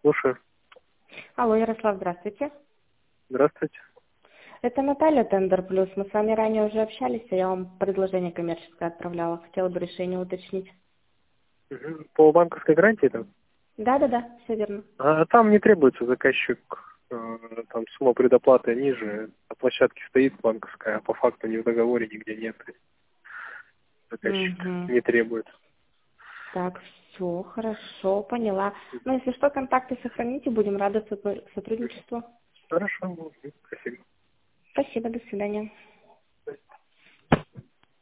Слушаю. Алло, Ярослав, здравствуйте. Здравствуйте. Это Наталья, Тендер Плюс. Мы с вами ранее уже общались, а я вам предложение коммерческое отправляла. Хотела бы решение уточнить. Мгм. По банковской гарантии там? Да, все верно. Там не требуется заказчик, там сумма предоплаты ниже, на площадке стоит банковская, а по факту ни в договоре нигде нет. Заказчик Угу. не требует. Так, все, хорошо, поняла. Ну, если что, контакты сохраните, будем рады сотрудничеству. Хорошо, спасибо. Спасибо, до свидания.